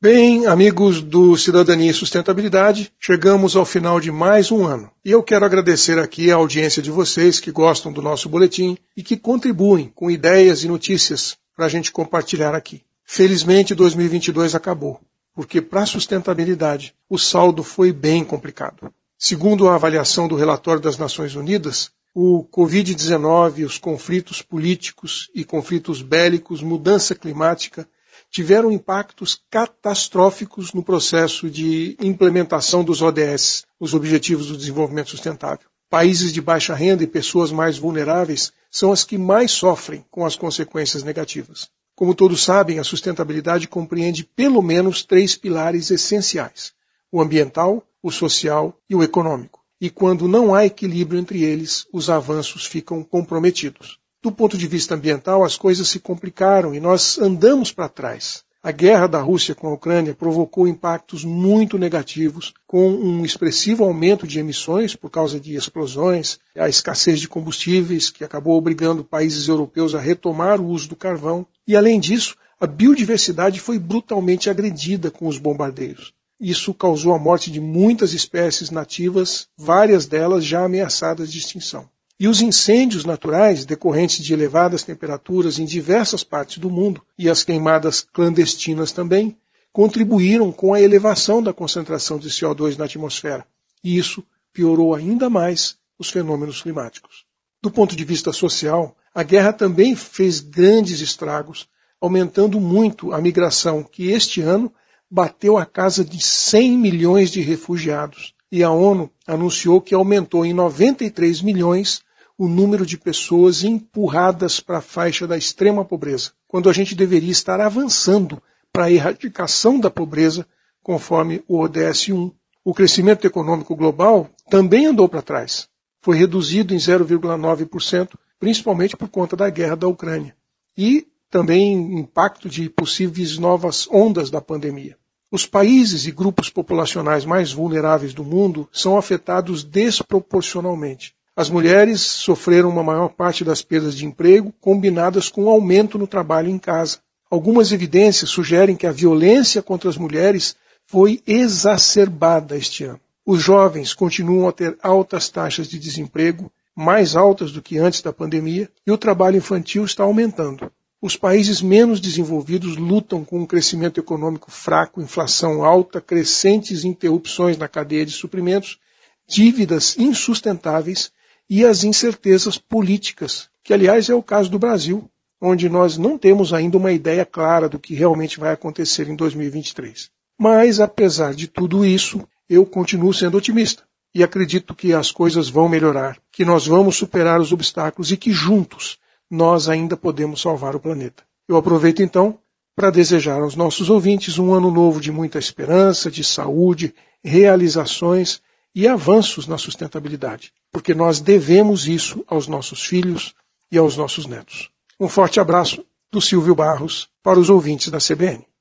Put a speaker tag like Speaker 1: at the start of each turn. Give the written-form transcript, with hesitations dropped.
Speaker 1: Bem, amigos do Cidadania e Sustentabilidade, chegamos ao final de mais um ano. E eu quero agradecer aqui a audiência de vocês que gostam do nosso boletim e que contribuem com ideias e notícias para a gente compartilhar aqui. Felizmente 2022 acabou, porque para a sustentabilidade o saldo foi bem complicado. Segundo a avaliação do relatório das Nações Unidas, o Covid-19, os conflitos políticos e conflitos bélicos, mudança climática, tiveram impactos catastróficos no processo de implementação dos ODS, os Objetivos do Desenvolvimento Sustentável. Países de baixa renda e pessoas mais vulneráveis são as que mais sofrem com as consequências negativas. Como todos sabem, a sustentabilidade compreende pelo menos 3 pilares essenciais: o ambiental, o social e o econômico. E quando não há equilíbrio entre eles, os avanços ficam comprometidos. Do ponto de vista ambiental, as coisas se complicaram e nós andamos para trás. A guerra da Rússia com a Ucrânia provocou impactos muito negativos, com um expressivo aumento de emissões por causa de explosões, a escassez de combustíveis, que acabou obrigando países europeus a retomar o uso do carvão. E, além disso, a biodiversidade foi brutalmente agredida com os bombardeios. Isso causou a morte de muitas espécies nativas, várias delas já ameaçadas de extinção. E os incêndios naturais, decorrentes de elevadas temperaturas em diversas partes do mundo, e as queimadas clandestinas também, contribuíram com a elevação da concentração de CO2 na atmosfera. E isso piorou ainda mais os fenômenos climáticos. Do ponto de vista social, a guerra também fez grandes estragos, aumentando muito a migração, que este ano bateu a casa de 100 milhões de refugiados. E a ONU anunciou que aumentou em 93 milhões o número de pessoas empurradas para a faixa da extrema pobreza, quando a gente deveria estar avançando para a erradicação da pobreza, conforme o ODS 1. O crescimento econômico global também andou para trás. Foi reduzido em 0,9%, principalmente por conta da guerra da Ucrânia. E também impacto de possíveis novas ondas da pandemia. Os países e grupos populacionais mais vulneráveis do mundo são afetados desproporcionalmente. As mulheres sofreram uma maior parte das perdas de emprego, combinadas com um aumento no trabalho em casa. Algumas evidências sugerem que a violência contra as mulheres foi exacerbada este ano. Os jovens continuam a ter altas taxas de desemprego, mais altas do que antes da pandemia, e o trabalho infantil está aumentando. Os países menos desenvolvidos lutam com um crescimento econômico fraco, inflação alta, crescentes interrupções na cadeia de suprimentos, dívidas insustentáveis e as incertezas políticas, que aliás é o caso do Brasil, onde nós não temos ainda uma ideia clara do que realmente vai acontecer em 2023. Mas, apesar de tudo isso, eu continuo sendo otimista e acredito que as coisas vão melhorar, que nós vamos superar os obstáculos e que juntos nós ainda podemos salvar o planeta. Eu aproveito então para desejar aos nossos ouvintes um ano novo de muita esperança, de saúde, realizações e avanços na sustentabilidade, porque nós devemos isso aos nossos filhos e aos nossos netos. Um forte abraço do Silvio Barros para os ouvintes da CBN.